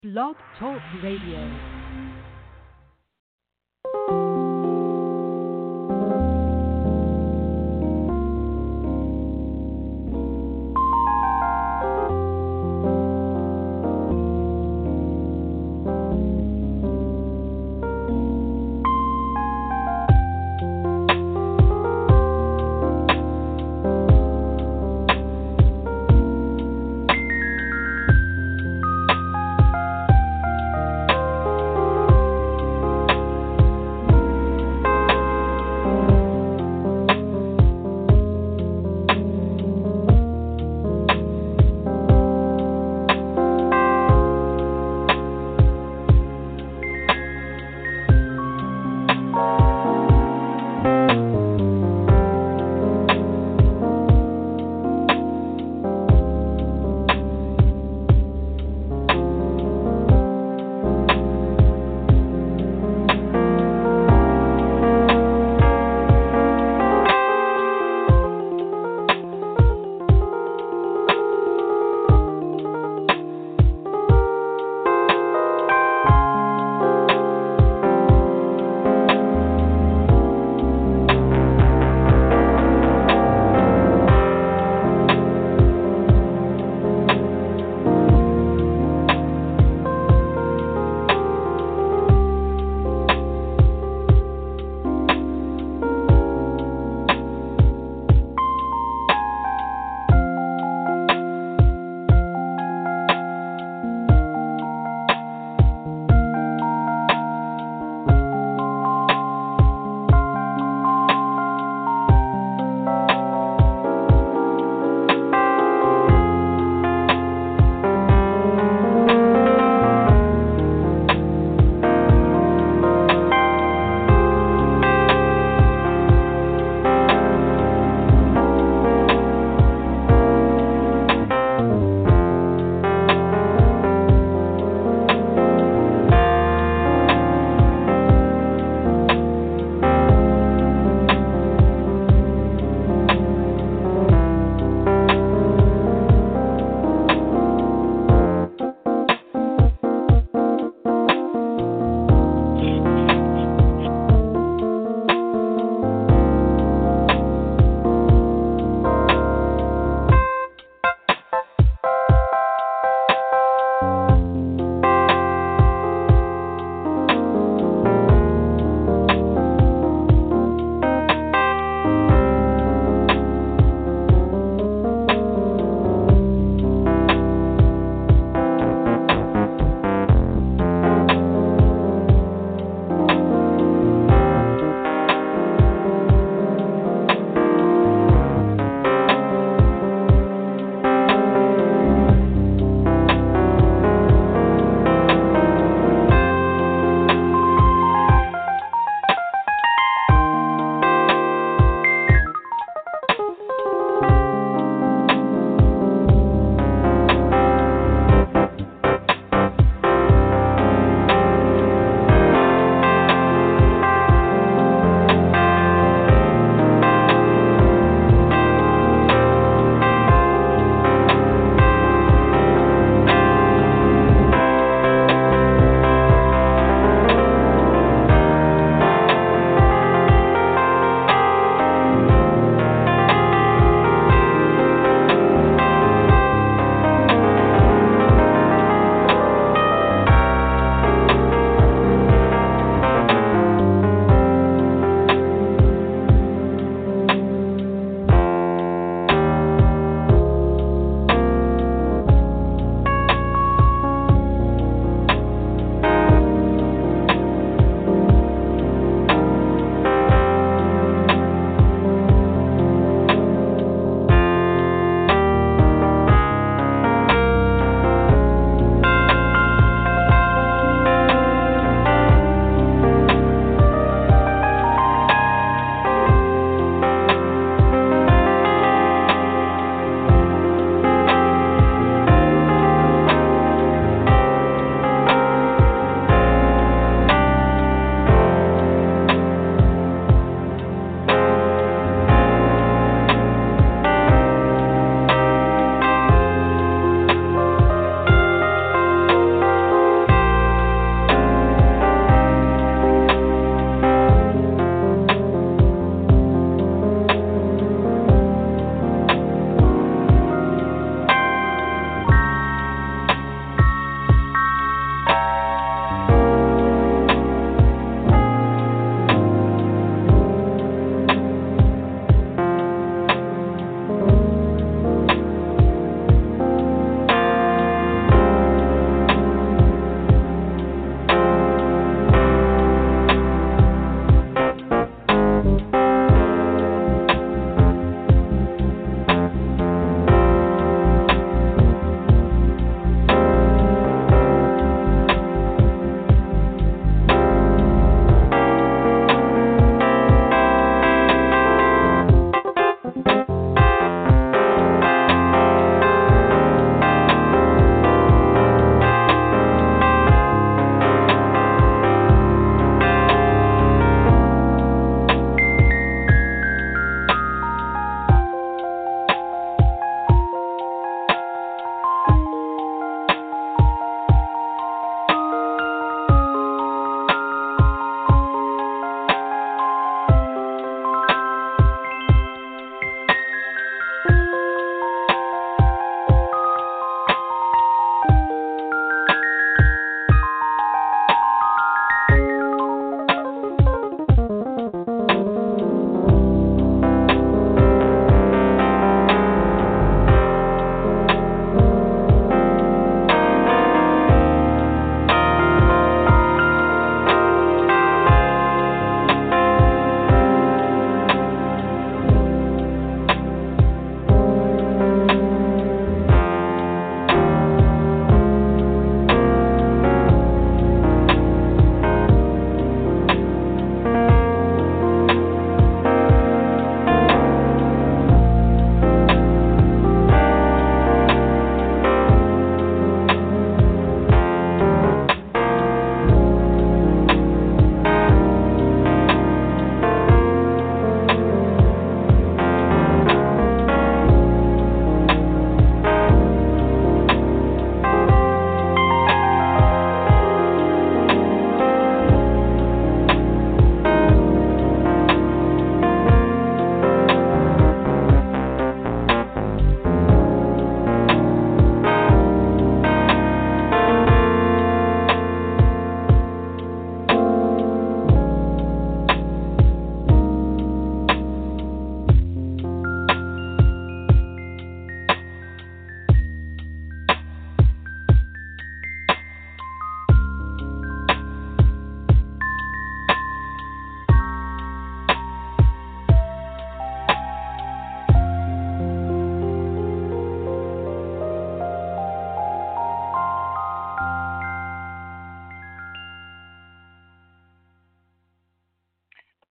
Blog Talk Radio.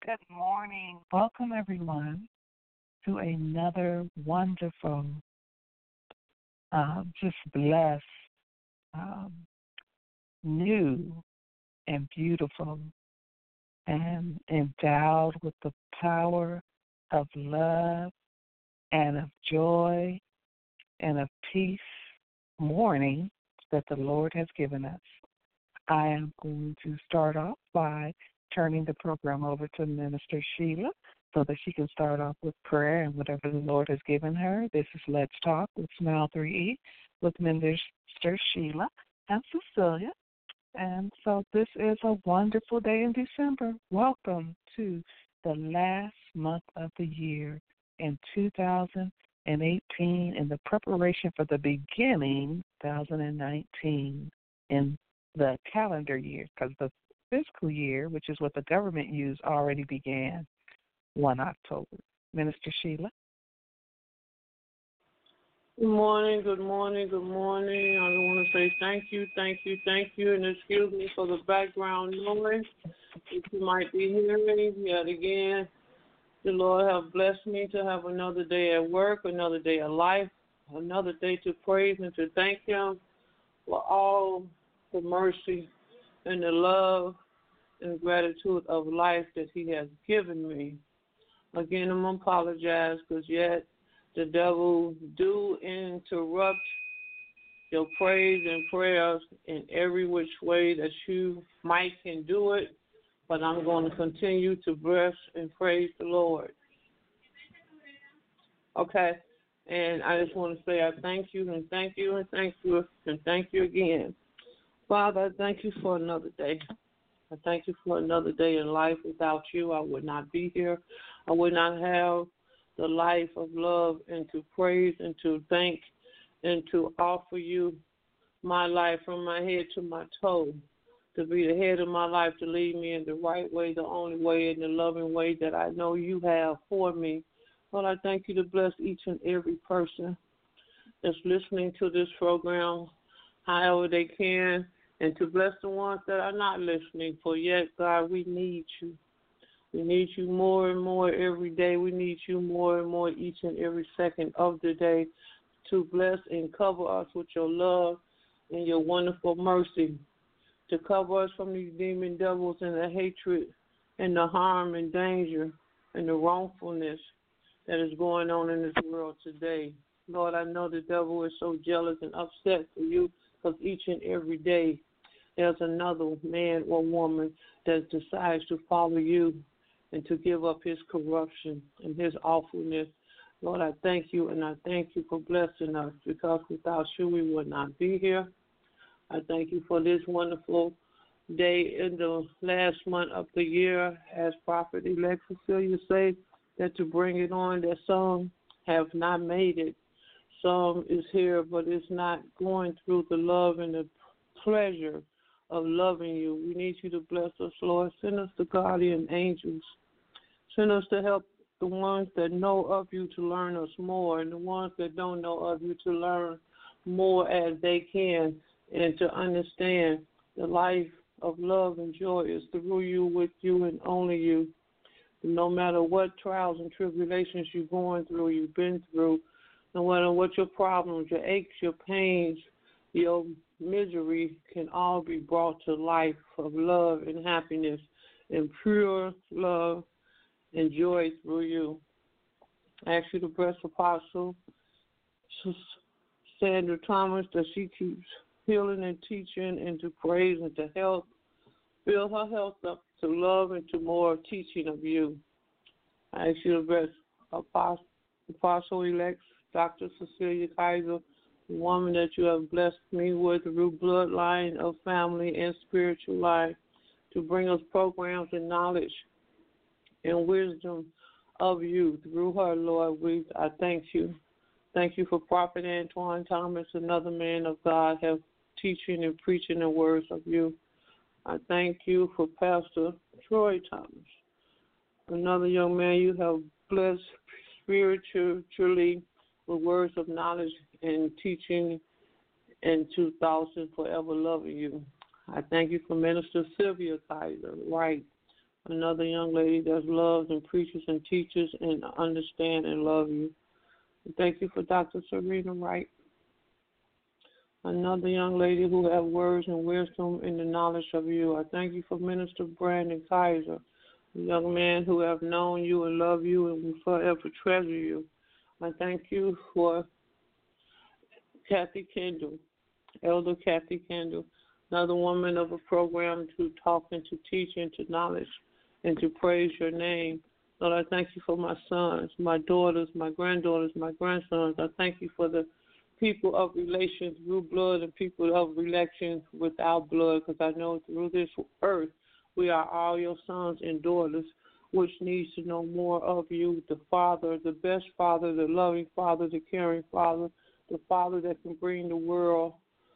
Good morning. Welcome, everyone, to another wonderful, just blessed, um, new, and beautiful, and endowed with the power of love and of joy and of peace morning that the Lord has given us. I am going to start off by turning the program over to Minister Sheila so that she can start off with prayer and whatever the Lord has given her. This is Let's Talk with Smile 3E with Minister Sheila and Cecilia. And so this is a wonderful day in December. Welcome to the last month of the year in 2018 in the preparation for the beginning 2019 in the calendar year, because the fiscal year, which is what the government used, already began 1 October. Minister Sheila. Good morning, good morning, good morning. I want to say thank you, and excuse me for the background noise that you might be hearing yet again. The Lord have blessed me to have another day at work, another day of life, another day to praise and to thank Him for all the mercy and the love and gratitude of life that He has given me. Again, I'm apologize because yet the devil do interrupt your praise and prayers in every which way that you might can do it, but I'm going to continue to bless and praise the Lord. Okay, and I just want to say I thank you and thank you and thank you and thank you again. Father, I thank you for another day. I thank you for another day in life. Without you, I would not be here. I would not have the life of love and to praise and to thank and to offer you my life from my head to my toe, to be the head of my life, to lead me in the right way, the only way, and the loving way that I know you have for me. Lord, I thank you to bless each and every person that's listening to this program however they can, and to bless the ones that are not listening. For yet, God, we need you. We need you more and more every day. We need you more and more each and every second of the day to bless and cover us with your love and your wonderful mercy, to cover us from these demon devils and the hatred and the harm and danger and the wrongfulness that is going on in this world today. Lord, I know the devil is so jealous and upset for you because each and every day there's another man or woman that decides to follow you and to give up his corruption and his awfulness. Lord, I thank you, and I thank you for blessing us, because without you we would not be here. I thank you for this wonderful day in the last month of the year, as Prophet Elect Cecilia said, that to bring it on, that some have not made it. Some is here, but it's not going through the love and the pleasure of loving you. We need you to bless us, Lord. Send us the guardian angels. Send us to help the ones that know of you to learn us more, and the ones that don't know of you to learn more as they can, and to understand the life of love and joy is through you, with you, and only you. No matter what trials and tribulations you're going through, you've been through, no matter what your problems, your aches, your pains, your misery can all be brought to life of love and happiness and pure love and joy through you. I ask you to bless Apostle Sandra Thomas, that she keeps healing and teaching and to praise and to help build her health up to love and to more teaching of you. I ask you to bless Apostle Elect Dr. Cecilia Kaiser, the woman that you have blessed me with through bloodline of family and spiritual life, to bring us programs and knowledge and wisdom of you through her, Lord. I thank you. Thank you for Prophet Antoine Thomas, another man of God, have teaching and preaching the words of you. I thank you for Pastor Troy Thomas, another young man you have blessed spiritually with words of knowledge and teaching and 2,000 forever loving you. I thank you for Minister Sylvia Kaiser, right, Another young lady that loves and preaches and teaches and understand and love you. Thank you for Dr. Serena Wright. Another young lady who have words and wisdom and the knowledge of you. I thank you for Minister Brandon Kaiser, a young man who have known you and love you and will forever treasure you. I thank you for Kathy Kendall, Elder Kathy Kendall, another woman of a program to talk and to teach and to knowledge and to praise your name. Lord, I thank you for my sons, my daughters, my granddaughters, my grandsons. I thank you for the people of relations through blood and people of relations without blood, because I know through this earth we are all your sons and daughters, which needs to know more of you, the Father, the best Father, the loving Father, the caring Father, the Father that can bring the world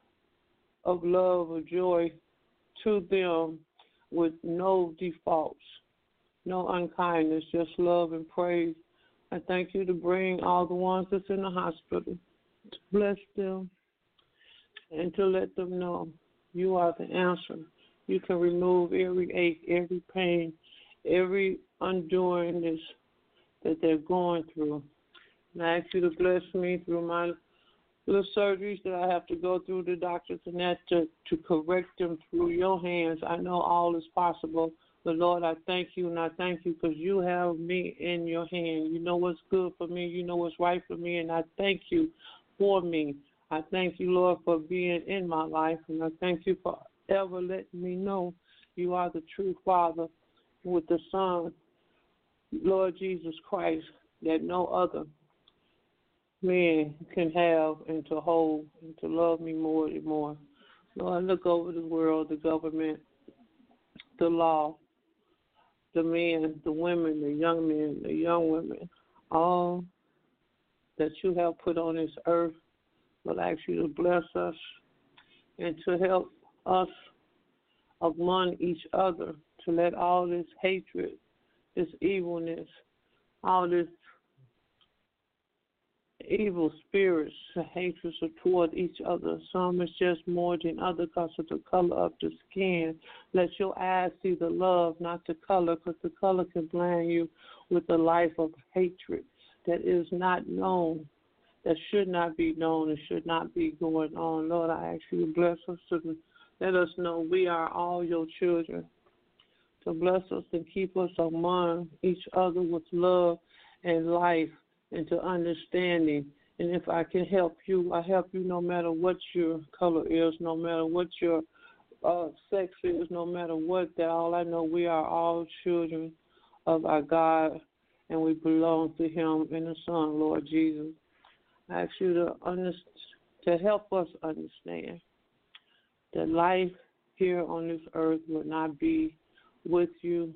of love, of joy to them with no defaults, no unkindness, just love and praise. I thank you to bring all the ones that's in the hospital, to bless them and to let them know you are the answer. You can remove every ache, every pain, every undoingness that they're going through. And I ask you to bless me through my little surgeries that I have to go through the doctors and that to correct them through your hands. I know all is possible. But, Lord, I thank you, and I thank you because you have me in your hand. You know what's good for me. You know what's right for me, and I thank you for me. I thank you, Lord, for being in my life, and I thank you for ever letting me know you are the true Father with the Son, Lord Jesus Christ, that no other man can have and to hold and to love me more and more. Lord, look over the world, the government, the law, the men, the women, the young men, the young women, all that you have put on this earth. Lord, I ask you to bless us and to help us among each other to let all this hatred, this evilness, all this evil spirits, hatreds are toward each other. Some is just more than other because of the color of the skin. Let your eyes see the love, not the color, because the color can blind you with a life of hatred that is not known, that should not be known and should not be going on. Lord, I ask you to bless us, to let us know we are all your children, to bless us and keep us among each other with love and life and to understanding. And if I can help you, I help you no matter what your color is, no matter what your sex is, no matter what, that all I know we are all children of our God and we belong to him and the Son, Lord Jesus. I ask you to help us understand that life here on this earth will not be with you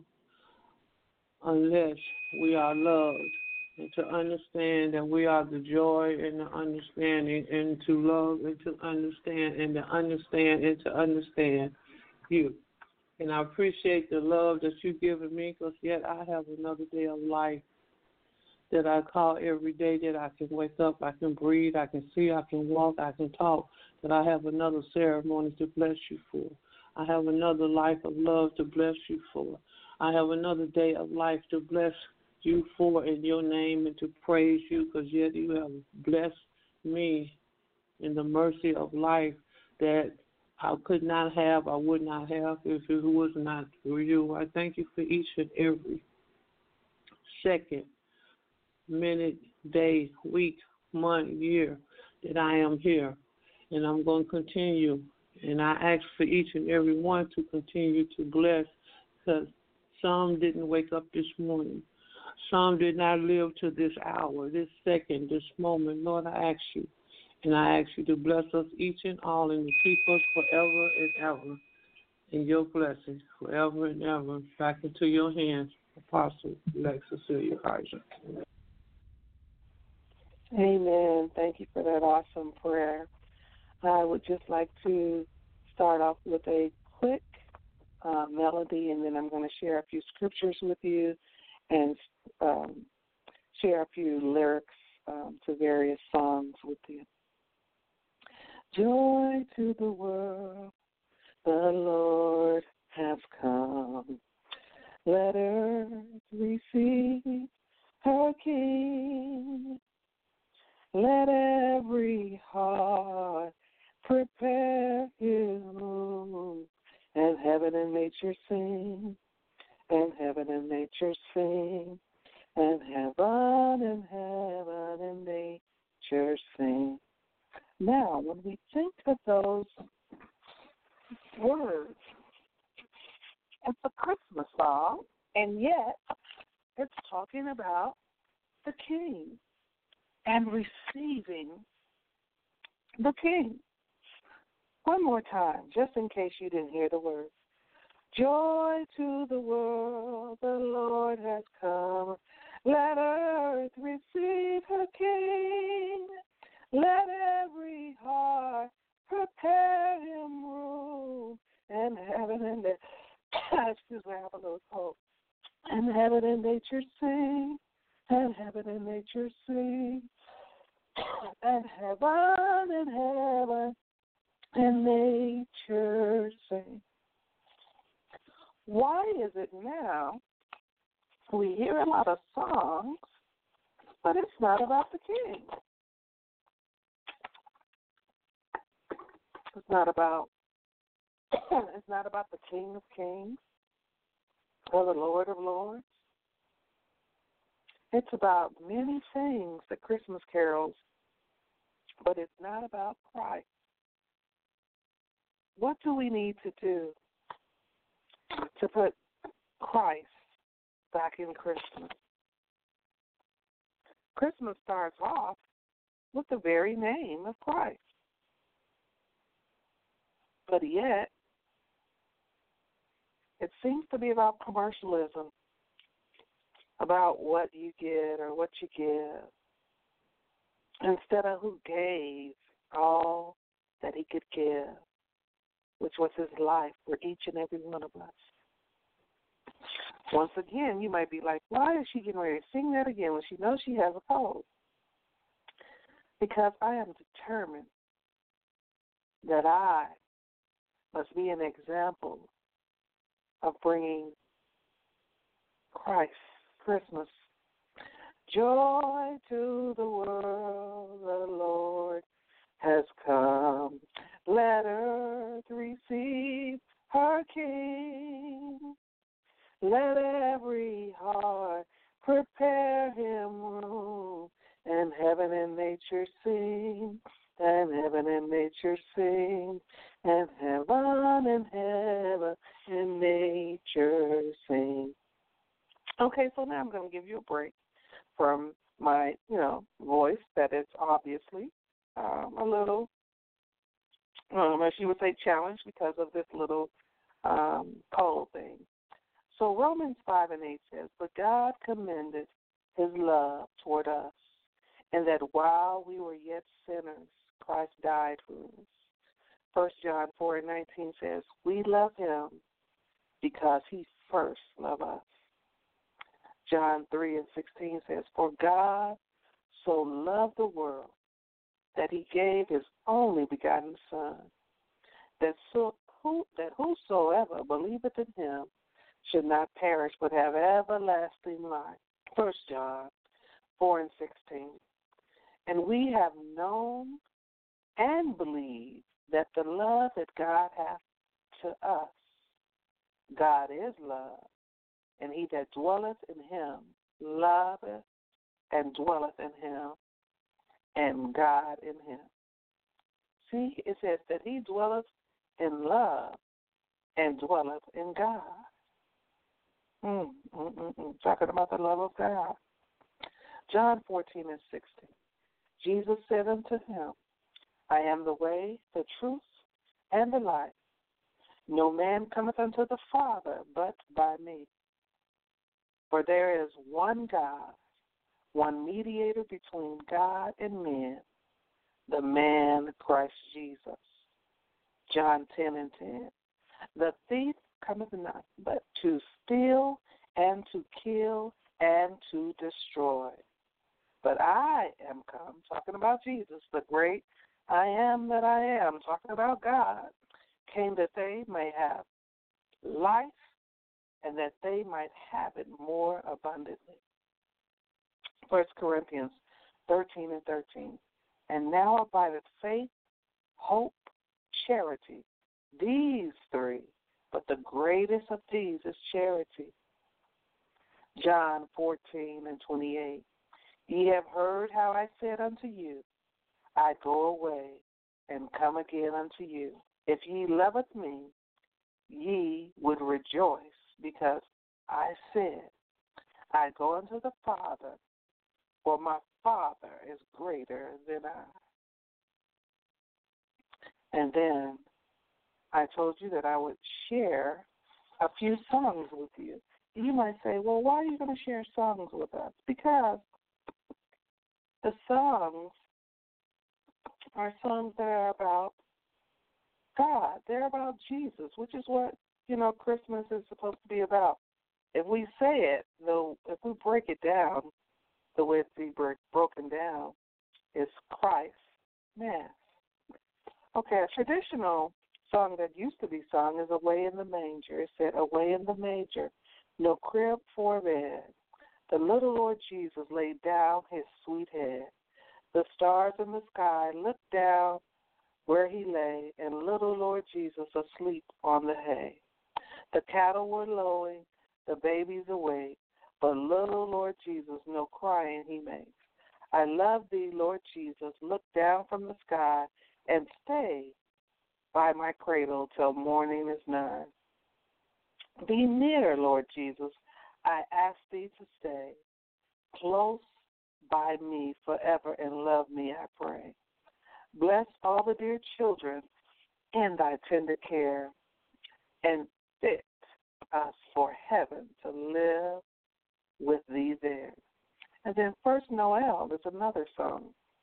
unless we are loved, and to understand that we are the joy and the understanding, and to love and to understand and to understand and to understand you. And I appreciate the love that you've given me, because yet I have another day of life that I call every day, that I can wake up, I can breathe, I can see, I can walk, I can talk, that I have another ceremony to bless you for. I have another life of love to bless you for. I have another day of life to bless you for in your name and to praise you, because yet you have blessed me in the mercy of life that I could not have, I would not have if it was not for you. I thank you for each and every second, minute, day, week, month, year that I am here. And I'm going to continue. And I ask for each and every one to continue to bless, because some didn't wake up this morning. Some did not live to this hour, this second, this moment. Lord, I ask you. And I ask you to bless us each and all and to keep us forever and ever in your blessings, forever and ever. Back into your hands, Apostle Lex Cecilia Kaiser. Amen. Thank you for that awesome prayer. I would just like to start off with a quick melody, and then I'm going to share a few scriptures with you and share a few lyrics to various songs with you. Joy to the world, the Lord has come. Let earth receive her King. Let every heart prepare his room. And heaven and nature sing. And heaven and nature sing. And heaven and nature sing. Now, when we think of those words, it's a Christmas song, and yet it's talking about the King and receiving the King. One more time, just in case you didn't hear the words. Joy to the world, the Lord has come. Let earth receive her King. Let every heart prepare him room. And heaven and excuse me, I have a little cold. And heaven and nature sing. And heaven and nature sing. And heaven and nature sing. Why is it now we hear a lot of songs, but it's not about the King? It's not about the King of Kings or the Lord of Lords. It's about many things, the Christmas carols, but it's not about Christ. What do we need to do to put Christ back in Christmas? Christmas starts off with the very name of Christ. But yet, it seems to be about commercialism, about what you get or what you give, instead of who gave all that he could give, which was his life for each and every one of us. Once again, you might be like, why is she getting ready to sing that again when she knows she has a cold? Because I am determined that I must be an example of bringing Christ, Christmas, joy to the world, the Lord has come. Let earth receive her King. Let every heart prepare him room. And heaven and nature sing. And heaven and nature sing. And heaven and nature sing. Okay, so now I'm going to give you a break from my, voice that is obviously a little, as you would say, challenged because of this little cold thing. So Romans 5:8 says, "But God commended his love toward us, and that while we were yet sinners, Christ died for us." 1 John 4:19 says, "We love him because he first loved us." John 3:16 says, "For God so loved the world that he gave his only begotten Son, that whosoever believeth in him should not perish but have everlasting life." 1 John 4:16. "And we have known and believed that the love that God hath to us, God is love, and he that dwelleth in him loveth and dwelleth in him, and God in him." See, it says that he dwelleth in love and dwelleth in God. Talking about the love of God. John 14:16. Jesus said unto him, "I am the way, the truth, and the life. No man cometh unto the Father but by me. For there is one God, one mediator between God and men, the man Christ Jesus." John 10:10. "The thief cometh not but to steal and to kill and to destroy. But I am come," talking about Jesus, the great I am that I am, talking about God, "came that they may have life and that they might have it more abundantly. 1 Corinthians 13:13. And now abideth faith, hope, charity, these three, but the greatest of these is charity. John 14:28. Ye have heard how I said unto you, I go away and come again unto you. If ye loveth me, ye would rejoice, because I said, I go unto the Father, for my Father is greater than I. And then I told you that I would share a few songs with you. You might say, well, why are you going to share songs with us? Because the songs are songs that are about God. They're about Jesus, which is what, Christmas is supposed to be about. If we say it, though, if we break it down, the way it's be broken down is Christ Mass. Okay, a traditional song that used to be sung is Away in the Manger. It said, away in the manger, no crib for a bed. The little Lord Jesus laid down his sweet head. The stars in the sky looked down where he lay, and little Lord Jesus asleep on the hay. The cattle were lowing, the babies awake, but little Lord Jesus no crying he makes. I love thee, Lord Jesus, look down from the sky and stay by my cradle till morning is nigh. Be near, Lord Jesus, I ask thee to stay close by me forever and love me, I pray. Bless all the dear children in thy tender care and fit us for heaven to live with thee there. And then First Noel is another song.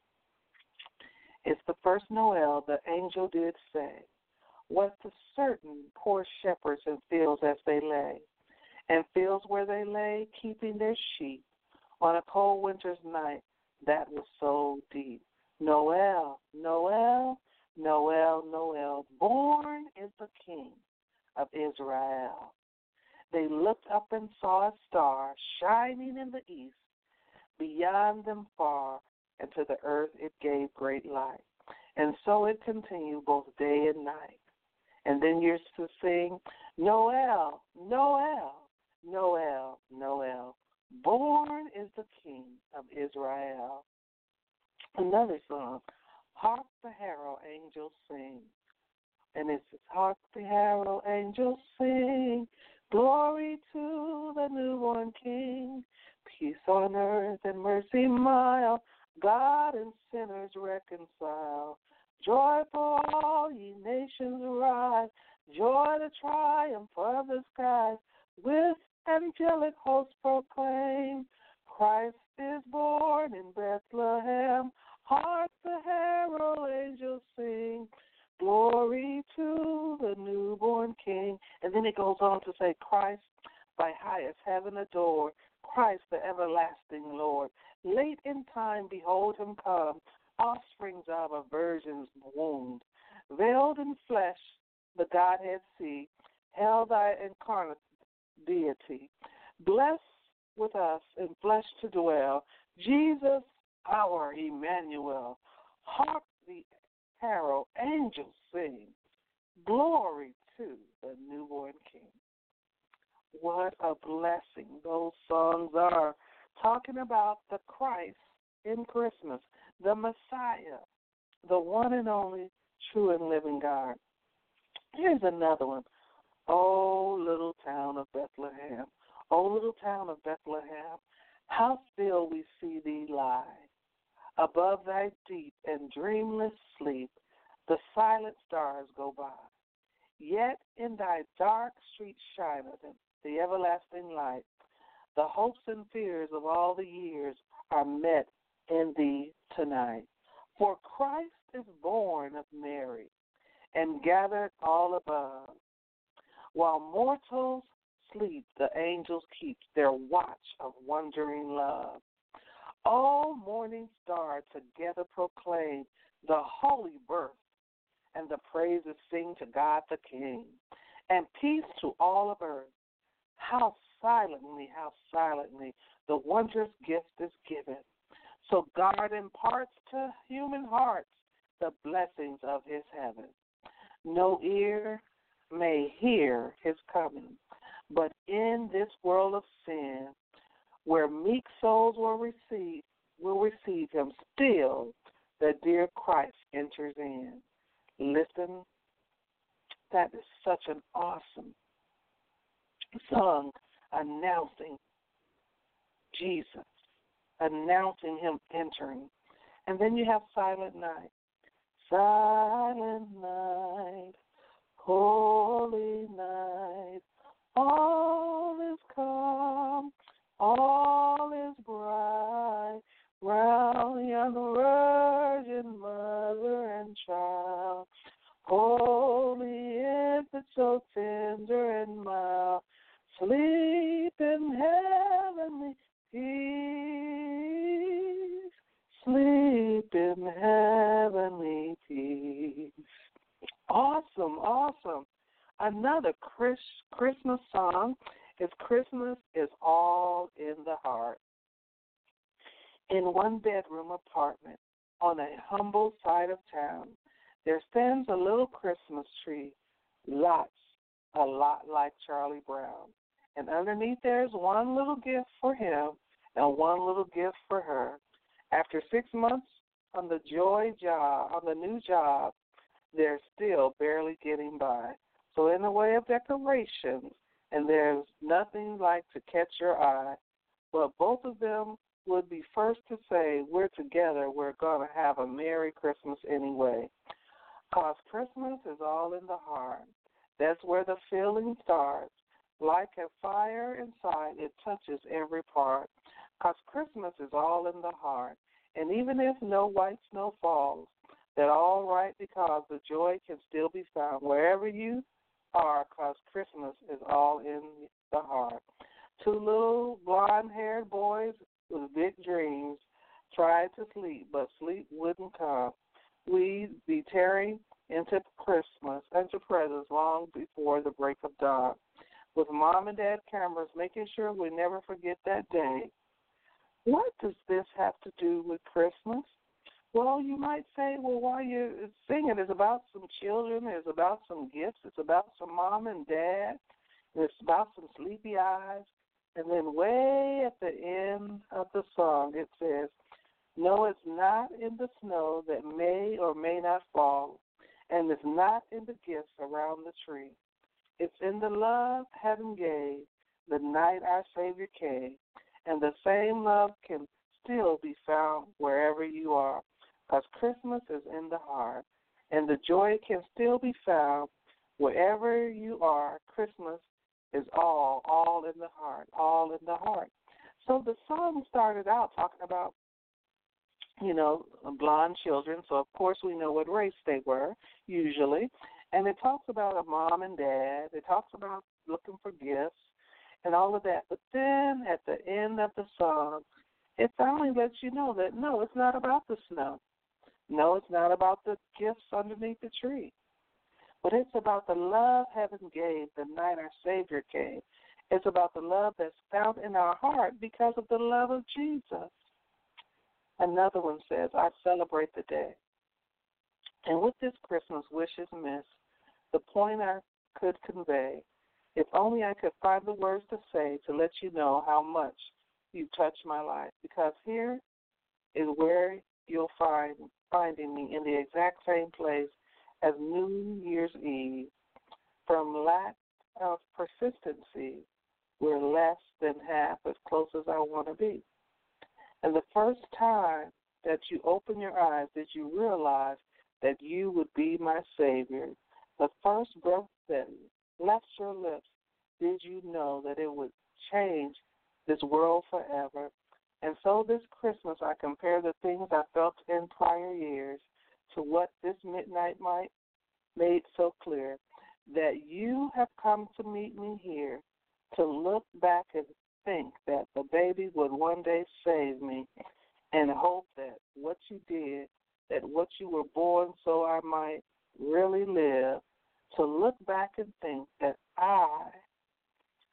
It's the first Noel the angel did say, was to certain poor shepherds in fields as they lay, and fields where they lay keeping their sheep on a cold winter's night that was so deep. Noel, Noel, Noel, Noel, born is the King of Israel. They looked up and saw a star shining in the east, beyond them far, and to the earth it gave great light. And so it continued both day and night. And then you're to sing, Noel, Noel, Noel, Noel, born is the King of Israel. Another song, Hark the Herald Angels Sing. And it says, Hark the Herald Angels Sing, glory to the newborn King, peace on earth and mercy mild, God and sinners reconcile. Joy for all ye nations rise, joy the triumph of the skies, with angelic hosts proclaim, Christ is born in Bethlehem. Hark the herald angels sing, glory to the newborn King. And then it goes on to say, Christ by highest heaven adored, Christ the everlasting Lord. Late in time, behold him come, offsprings of a virgin's womb. Veiled in flesh, the Godhead see, held thy incarnate deity. Blessed with us in flesh to dwell, Jesus our Emmanuel. Hark the herald angels sing, glory to the newborn King. What a blessing those songs are, talking about the Christ in Christmas, the Messiah, the one and only true and living God. Here's another one. Oh, little town of Bethlehem, oh, little town of Bethlehem, how still we see thee lie. Above thy deep and dreamless sleep, the silent stars go by. Yet in thy dark street shineth the everlasting light. The hopes and fears of all the years are met in thee tonight. For Christ is born of Mary and gathered all above. While mortals sleep, the angels keep their watch of wondering love. All morning stars together proclaim the holy birth, and the praises sing to God the King, and peace to all of earth. how silently the wondrous gift is given. So God imparts to human hearts the blessings of his heaven. No ear may hear his coming, but in this world of sin, where meek souls will receive him, still the dear Christ enters in. Listen, that is such an awesome song announcing Jesus, announcing him entering. And then you have Silent Night. Silent night, holy night, all is calm, all is bright, round young virgin mother and child, holy infant so tender and mild, sleep in heavenly peace, sleep in heavenly peace. Awesome, awesome. Another Christmas song is Christmas is All in the Heart. In one bedroom apartment on a humble side of town, there stands a little Christmas tree, a lot like Charlie Brown. And underneath there is one little gift for him and one little gift for her. After 6 months on the new job, they're still barely getting by. So in the way of decorations, and there's nothing like to catch your eye, but both of them would be first to say, we're together, we're going to have a Merry Christmas anyway. Because Christmas is all in the heart. That's where the feeling starts. Like a fire inside, it touches every part. Because Christmas is all in the heart. And even if no white snow falls, that's all right, because the joy can still be found wherever you are, because Christmas is all in the heart. Two little blonde-haired boys with big dreams tried to sleep, but sleep wouldn't come. We'd be tearing into Christmas, into presents long before the break of dawn, with Mom and Dad cameras making sure we never forget that day. What does this have to do with Christmas? Well, you might say, well, while you're singing, it's about some children, it's about some gifts, it's about some mom and dad, and it's about some sleepy eyes. And then way at the end of the song it says, no, it's not in the snow that may or may not fall, and it's not in the gifts around the tree. It's in the love heaven gave the night our Savior came, and the same love can still be found wherever you are, because Christmas is in the heart, and the joy can still be found wherever you are. Christmas is all in the heart, all in the heart. So the song started out talking about, blonde children, so of course we know what race they were, usually. And it talks about a mom and dad. It talks about looking for gifts and all of that. But then at the end of the song, it finally lets you know that, no, it's not about the snow. No, it's not about the gifts underneath the tree. But it's about the love heaven gave the night our Savior came. It's about the love that's found in our heart because of the love of Jesus. Another one says, I celebrate the day. And with this Christmas wishes miss, the point I could convey, if only I could find the words to say to let you know how much you touched my life. Because here is where you'll finding me in the exact same place as New Year's Eve. From lack of persistency, we're less than half as close as I want to be. And the first time that you open your eyes did you realize that you would be my Savior. The first breath that left your lips, did you know that it would change this world forever? And so this Christmas I compare the things I felt in prior years to what this midnight might made so clear, that you have come to meet me here, to look back and think that the baby would one day save me, and hope that what you did, that what you were born so I might really live, to look back and think that I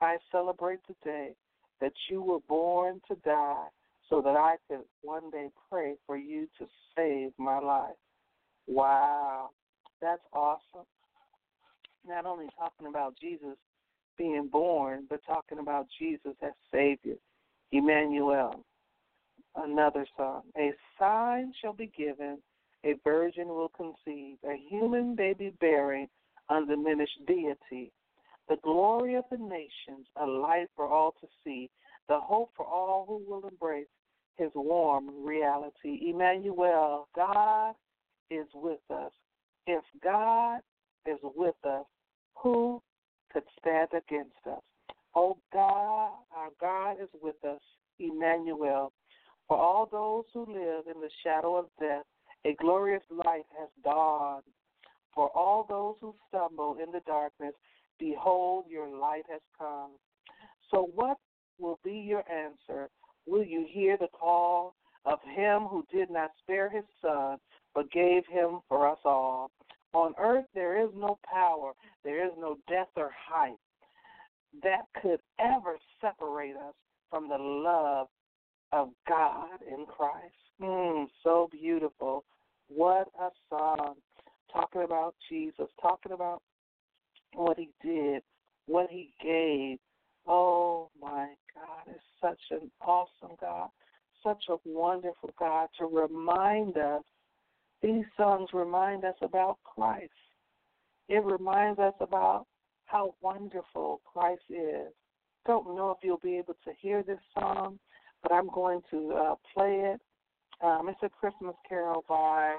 I celebrate the day that you were born to die so that I could one day pray for you to save my life. Wow, that's awesome. Not only talking about Jesus being born, but talking about Jesus as Savior. Emmanuel, another song. A sign shall be given, a virgin will conceive, a human baby bearing undiminished deity. The glory of the nations, a light for all to see, the hope for all who will embrace his warm reality. Emmanuel, God is with us. If God is with us, who could stand against us? Oh God, our God is with us, Emmanuel. For all those who live in the shadow of death, a glorious light has dawned. For all those who stumble in the darkness, behold, your light has come. So what will be your answer? Will you hear the call of him who did not spare his son, but gave him for us all? On earth there is no power, there is no death or height that could ever separate us from the love of God in Christ. So beautiful. What a song. Talking about Jesus, talking about what he did, what he gave. Oh, my God, it's such an awesome God, such a wonderful God to remind us. These songs remind us about Christ. It reminds us about how wonderful Christ is. Don't know if you'll be able to hear this song, but I'm going to play it. It's a Christmas carol by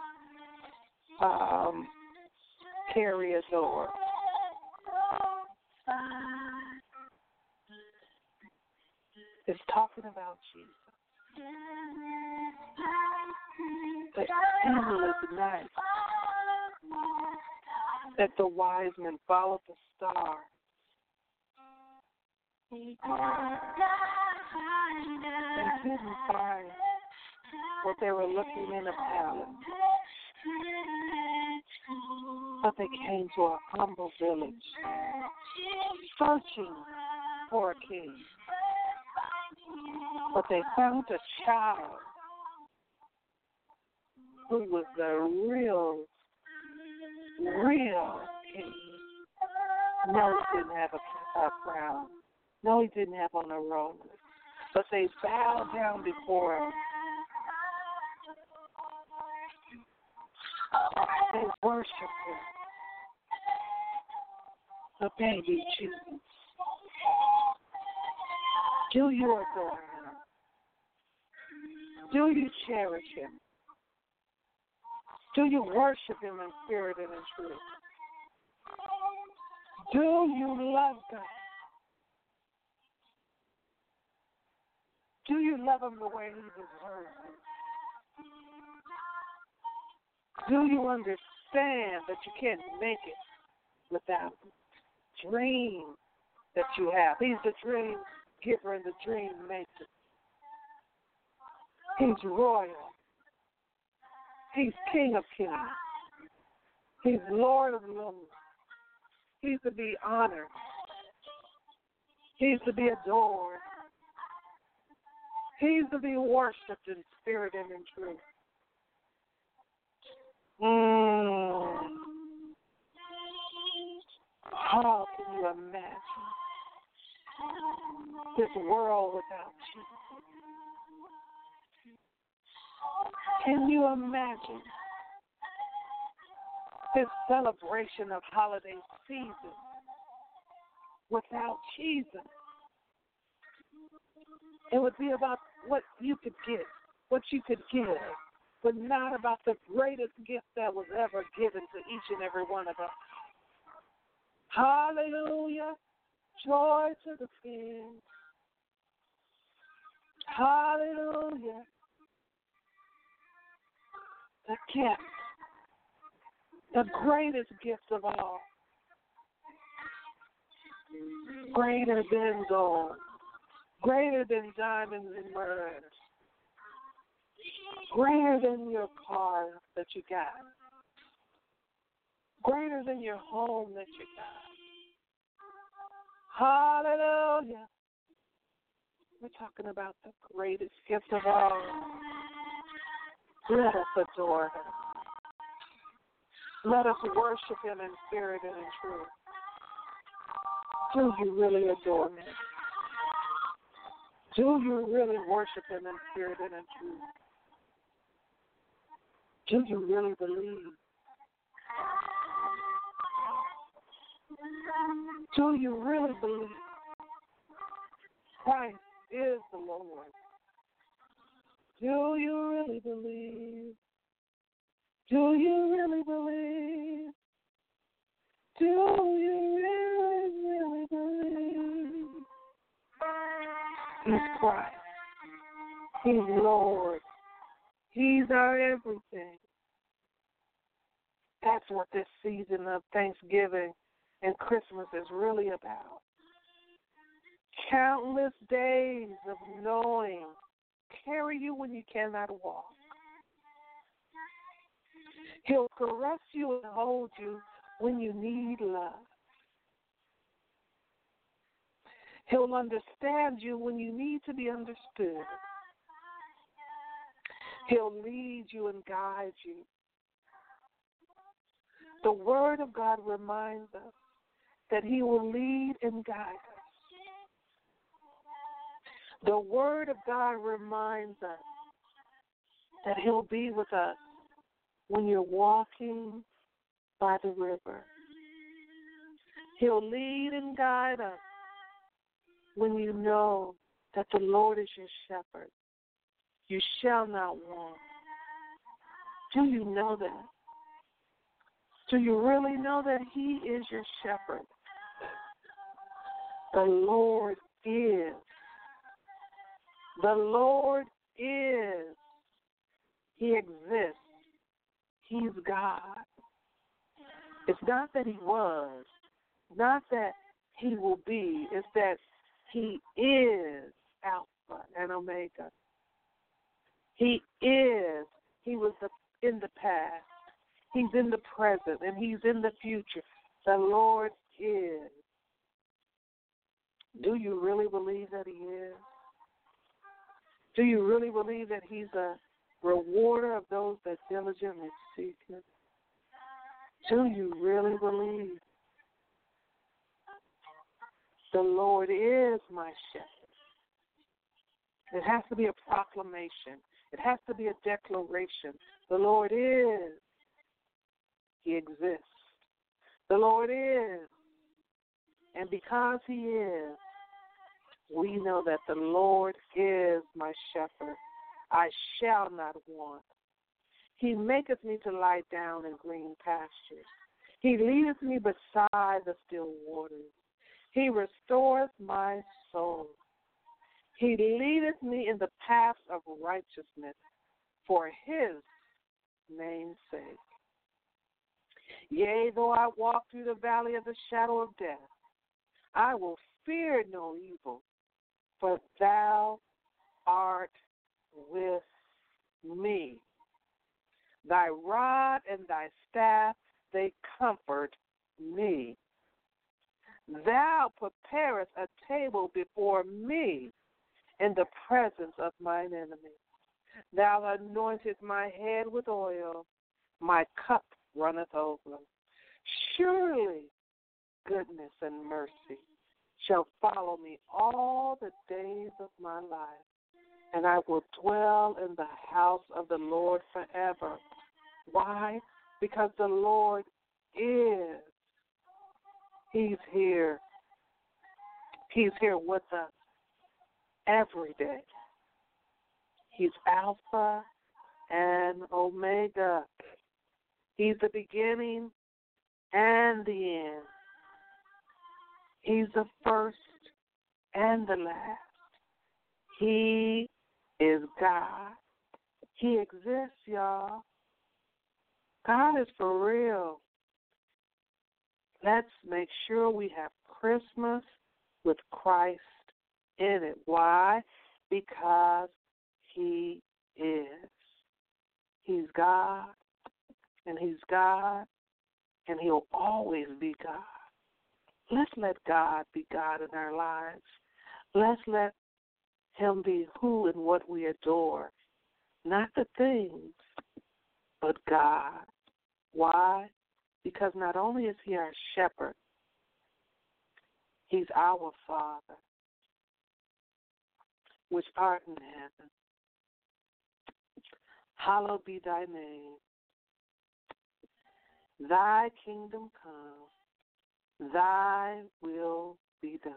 Carrie Adore. It's talking about Jesus. The endless night that the wise men followed the star. They didn't find what they were looking in a palace, but they came to a humble village, searching for a king. But they found a child who was the real king. No, he didn't have a crown. No, he didn't have on a robe. But they bowed down before him. They worshiped him. The baby Jesus. Do you adore him? Do you cherish him? Do you worship him in spirit and in truth? Do you love God? Do you love him the way he deserves it? Do you understand that you can't make it without the dream that you have? He's the dream giver and the dream maker. He's royal. He's King of Kings. He's Lord of Lords. He's to be honored. He's to be adored. He's to be worshipped in spirit and in truth. How can you imagine this world without you? Can you imagine this celebration of holiday season without Jesus? It would be about what you could get, what you could give, but not about the greatest gift that was ever given to each and every one of us. Hallelujah. Joy to the King. Hallelujah. The gift, the greatest gift of all, greater than gold, greater than diamonds and myrrh, greater than your car that you got, greater than your home that you got. Hallelujah. We're talking about the greatest gift of all. Let us adore him. Let us worship him in spirit and in truth. Do you really adore him? Do you really worship him in spirit and in truth? Do you really believe? Do you really believe Christ is the Lord? Do you really believe? Do you really believe? Do you really believe? He's Christ. He's Lord. He's our everything. That's what this season of Thanksgiving and Christmas is really about. Countless days of knowing carry you when you cannot walk. He'll caress you and hold you when you need love. He'll understand you when you need to be understood. He'll lead you and guide you. The Word of God reminds us that he will lead and guide us. The Word of God reminds us that he'll be with us when you're walking by the river. He'll lead and guide us when you know that the Lord is your shepherd. You shall not want. Do you know that? Do you really know that he is your shepherd? The Lord is. The Lord is. He exists. He's God. It's not that he was, not that he will be. It's that he is Alpha and Omega. He is. He was in the past. He's in the present, and he's in the future. The Lord is. Do you really believe that he is? Do you really believe that he's a rewarder of those that diligently seek him? Do you really believe? The Lord is my shepherd. It has to be a proclamation. It has to be a declaration. The Lord is. He exists. The Lord is. And because he is, we know that the Lord is my shepherd. I shall not want. He maketh me to lie down in green pastures. He leadeth me beside the still waters. He restoreth my soul. He leadeth me in the paths of righteousness for his name's sake. Yea, though I walk through the valley of the shadow of death, I will fear no evil, for thou art with me. Thy rod and thy staff, they comfort me. Thou preparest a table before me in the presence of mine enemies. Thou anointest my head with oil, my cup runneth over. Surely goodness and mercy shall follow me all the days of my life, and I will dwell in the house of the Lord forever. Why? Because the Lord is. He's here. He's here with us every day. He's Alpha and Omega. He's the beginning and the end. He's the first and the last. He is God. He exists, y'all. God is for real. Let's make sure we have Christmas with Christ in it. Why? Because he is. He's God, and he's God, and he'll always be God. Let's let God be God in our lives. Let's let Him be who and what we adore. Not the things, but God. Why? Because not only is He our shepherd, He's our Father, which art in heaven. Hallowed be thy name. Thy kingdom come. Thy will be done.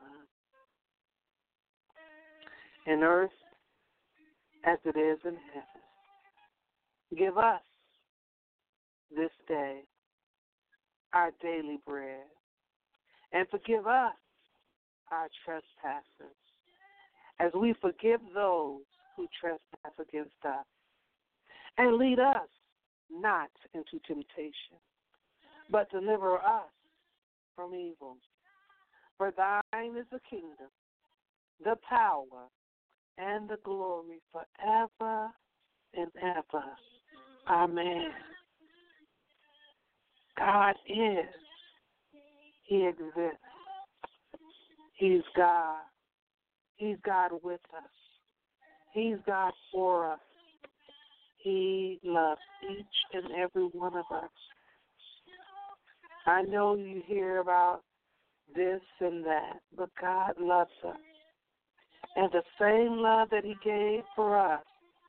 In earth as it is in heaven. Give us this day our daily bread, and forgive us our trespasses, as we forgive those who trespass against us. And lead us not into temptation, but deliver us from evil. For thine is the kingdom, the power, and the glory forever and ever. Amen. God is. He exists. He's God. He's God with us. He's God for us. He loves each and every one of us. I know you hear about this and that, but God loves us. And the same love that He gave for us,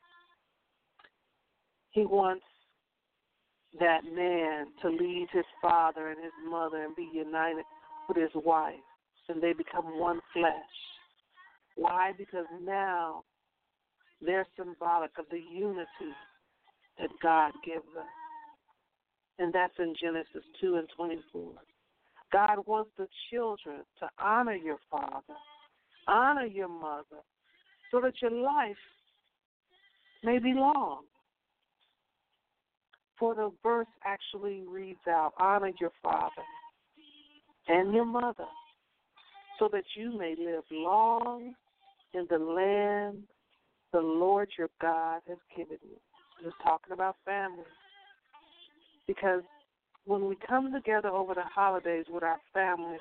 He wants that man to leave his father and his mother and be united with his wife, and they become one flesh. Why? Because now they're symbolic of the unity that God gives us. And that's in Genesis 2:24. God wants the children to honor your father, honor your mother, so that your life may be long. For the verse actually reads out, honor your father and your mother, so that you may live long in the land the Lord your God has given you. Just talking about family. Because when we come together over the holidays with our family,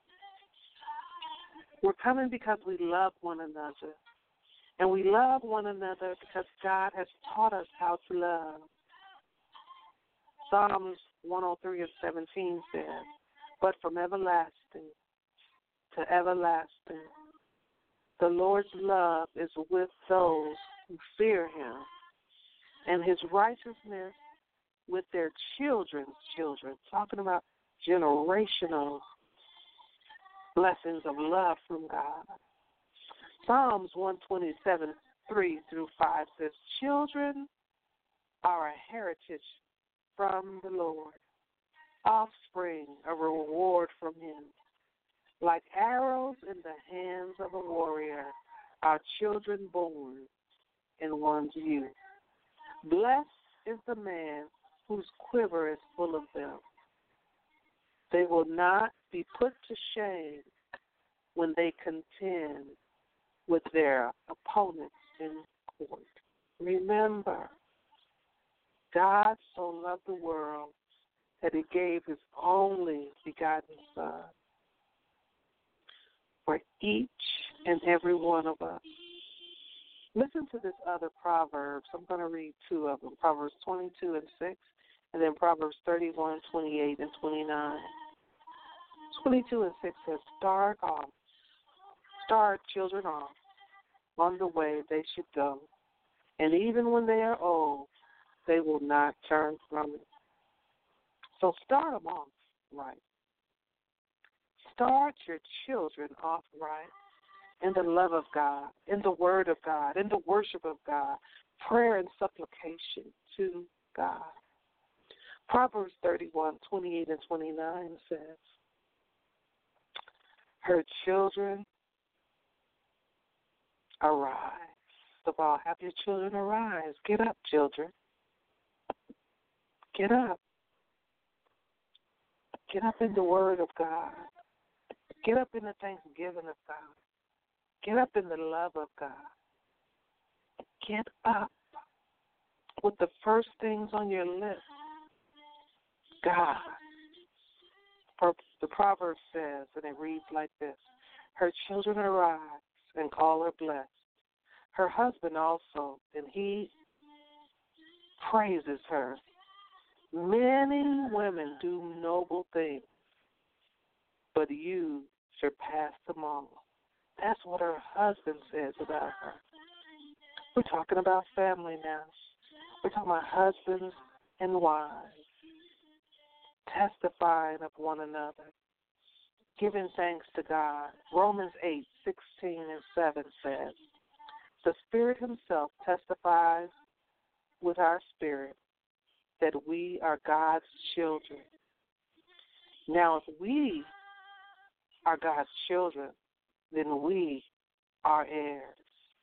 we're coming because we love one another. And we love one another because God has taught us how to love. Psalms 103:17 says, but from everlasting to everlasting, the Lord's love is with those who fear Him, and His righteousness with their children's children. Talking about generational blessings of love from God. Psalms 127:3-5 says, children are a heritage from the Lord, offspring a reward from Him. Like arrows in the hands of a warrior are children born in one's youth. Blessed is the man whose quiver is full of them. They will not be put to shame when they contend with their opponents in court. Remember, God so loved the world that He gave His only begotten Son for each and every one of us. Listen to this other Proverbs. I'm going to read two of them, Proverbs 22:6, and then Proverbs 31:28 and 29. 22:6 says, start children off on the way they should go, and even when they are old, they will not turn from it. So start them off right. Start your children off right in the love of God, in the word of God, in the worship of God, prayer and supplication to God. Proverbs 31:28 and 29 says, her children arise. First of all, have your children arise. Get up, children. Get up. Get up in the word of God. Get up in the thanksgiving of God. Get up in the love of God. Get up with the first things on your list. God. For The proverb says, and it reads like this: her children arise and call her blessed. Her husband also, and he praises her. Many women do noble things, but you surpass them all. That's what her husband says about her. We're talking about family now. We're talking about husbands and wives testifying of one another, giving thanks to God. Romans 8:16-7 says, the Spirit himself testifies with our spirit that we are God's children. Now, if we are God's children, then we are heirs.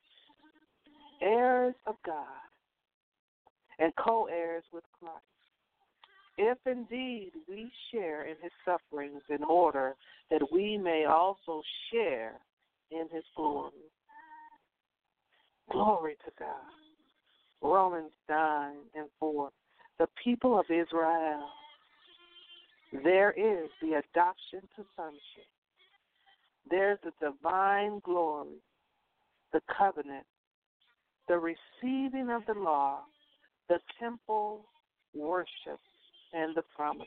Heirs of God and co-heirs with Christ. If indeed we share in his sufferings, in order that we may also share in his glory. Glory to God. Romans 9:4. The people of Israel, there is the adoption to sonship. There's the divine glory, the covenant, the receiving of the law, the temple worship, and the promises.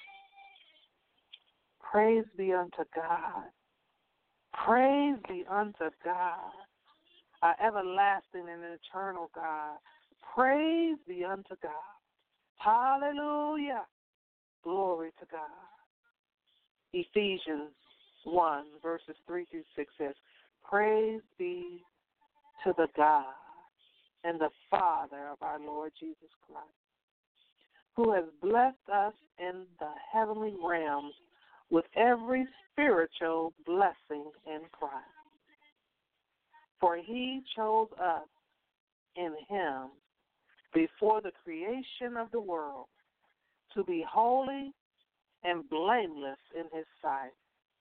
Praise be unto God. Praise be unto God, our everlasting and eternal God. Praise be unto God. Hallelujah. Glory to God. Ephesians 1:3-6 says, praise be to the God and the Father of our Lord Jesus Christ, who has blessed us in the heavenly realms with every spiritual blessing in Christ. For he chose us in him before the creation of the world to be holy and blameless in his sight.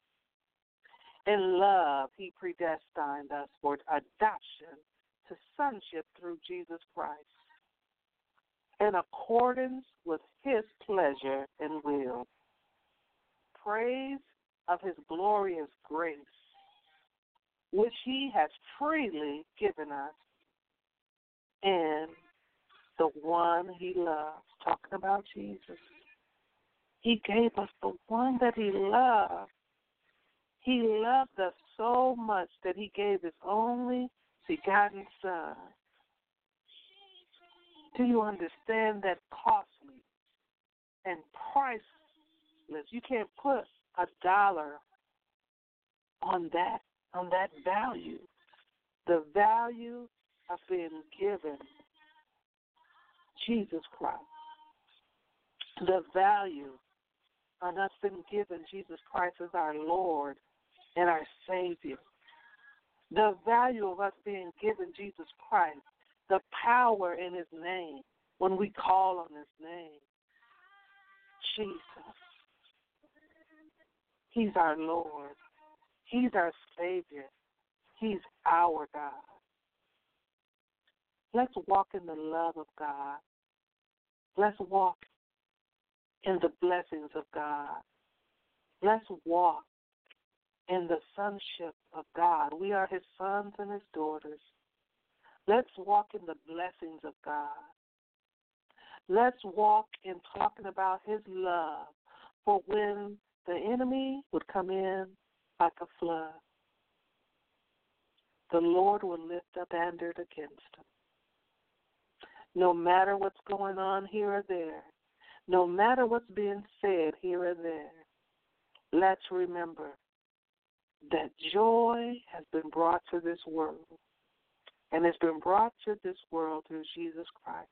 In love, he predestined us for adoption to sonship through Jesus Christ, in accordance with his pleasure and will. Praise of his glorious grace, which he has freely given us in the one he loves. Talking about Jesus. He gave us the one that he loved. He loved us so much that he gave his only begotten Son. Do you understand that costly and priceless? You can't put $1 on that value. The value of being given Jesus Christ. The value of us being given Jesus Christ as our Lord and our Savior. The value of us being given Jesus Christ. The power in his name when we call on his name. Jesus. He's our Lord. He's our Savior. He's our God. Let's walk in the love of God. Let's walk in the blessings of God. Let's walk in the sonship of God. We are his sons and his daughters. Let's walk in the blessings of God. Let's walk in talking about his love. For when the enemy would come in like a flood, the Lord will lift a standard against him. No matter what's going on here or there, no matter what's being said here or there, let's remember that joy has been brought to this world, and it's been brought to this world through Jesus Christ.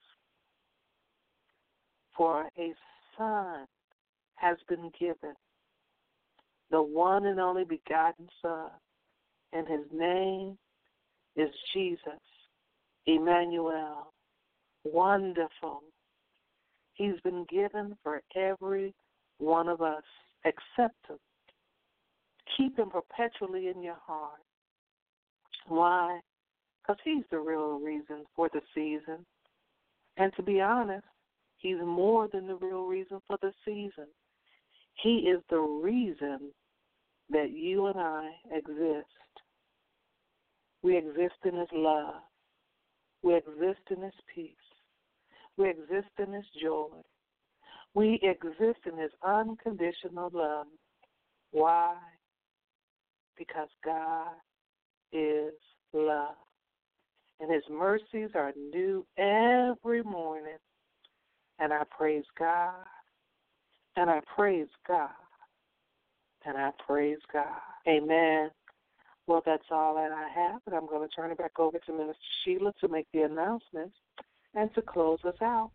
For a Son has been given, the one and only begotten Son, and his name is Jesus, Emmanuel, wonderful. He's been given for every one of us. Accept him. Keep him perpetually in your heart. Why? Because he's the real reason for the season. And to be honest, he's more than the real reason for the season. He is the reason that you and I exist. We exist in His love. We exist in His peace. We exist in His joy. We exist in His unconditional love. Why? Because God is love. And His mercies are new every morning. And I praise God. And I praise God. And I praise God. Amen. Well, that's all that I have, and I'm going to turn it back over to Minister Sheila to make the announcements and to close us out.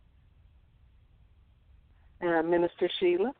Minister Sheila.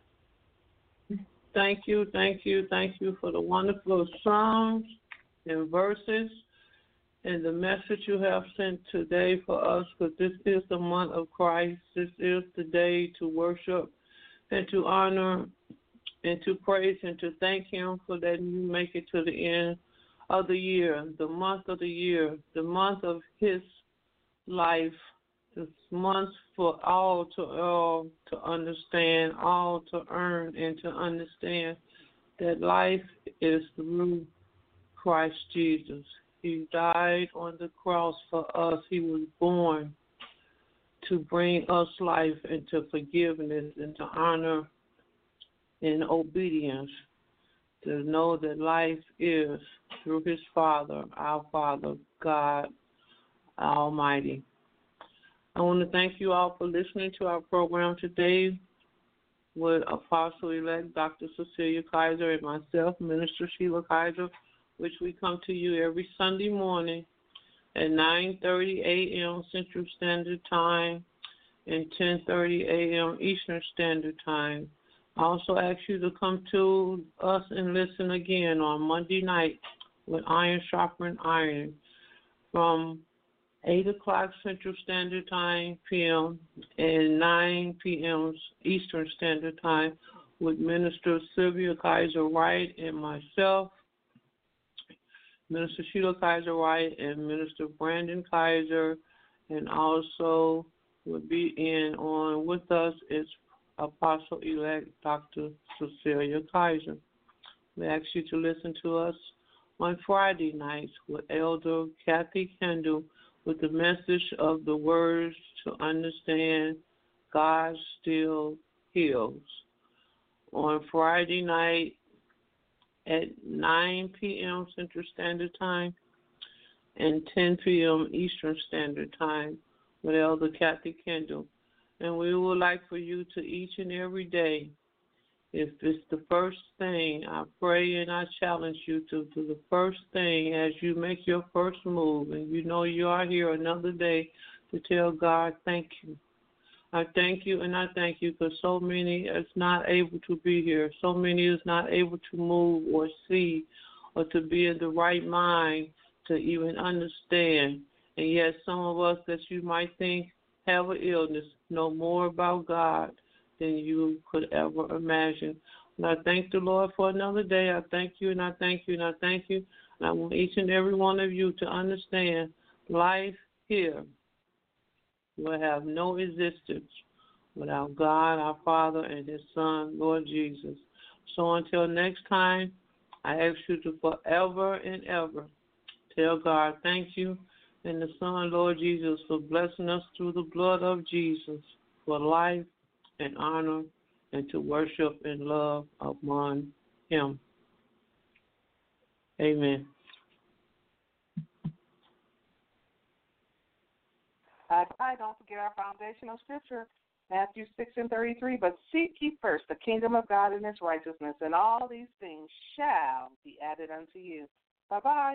Thank you for the wonderful songs and verses and the message you have sent today for us, because this is the month of Christ. This is the day to worship and to honor and to praise and to thank Him for letting you make it to the end of the year, the month of the year, the month of His life, this month for all to understand, all to earn and to understand that life is through Christ Jesus. He died on the cross for us. He was born to bring us life and to forgiveness and to honor and obedience, to know that life is through His Father, our Father, God Almighty. I want to thank you all for listening to our program today with Apostle-elect Dr. Cecilia Kaiser and myself, Minister Sheila Kaiser, which we come to you every Sunday morning at 9:30 a.m. Central Standard Time and 10:30 a.m. Eastern Standard Time. I also ask you to come to us and listen again on Monday night with Iron Sharpen Iron from 8 o'clock Central Standard Time p.m. and 9 p.m. Eastern Standard Time with Minister Sylvia Kaiser Wright and myself, Minister Sheila Kaiser Wright and Minister Brandon Kaiser, and also will be on with us is Apostle-elect Dr. Cecilia Kaiser. We ask you to listen to us on Friday nights with Elder Kathy Kendall with the message of the words to understand God still heals. On Friday night at 9 p.m. Central Standard Time and 10 p.m. Eastern Standard Time with Elder Kathy Kendall. And we would like for you to each and every day, if it's the first thing, I pray and I challenge you to do the first thing as you make your first move, and you know you are here another day to tell God thank you. I thank you and I thank you because so many is not able to be here. So many is not able to move or see or to be in the right mind to even understand. And yet some of us that you might think have an illness know more about God than you could ever imagine. And I thank the Lord for another day. I thank you and I thank you and I thank you. And I want each and every one of you to understand life here will have no existence without God, our Father, and His Son, Lord Jesus. So until next time, I ask you to forever and ever tell God thank you and the Son, Lord Jesus, for blessing us through the blood of Jesus for life and honor and to worship and love upon Him. Amen. Bye. Don't forget our foundational scripture, Matthew 6:33. But seek ye first the kingdom of God and His righteousness, and all these things shall be added unto you. Bye-bye.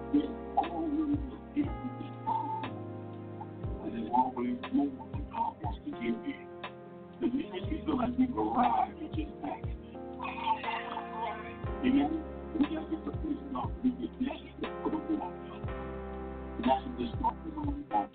There's always more that God wants to give you. Because you feel like you arrived, you just back. Amen. We got to get the person off. We get desperate for the walk. That's what this talk is all about.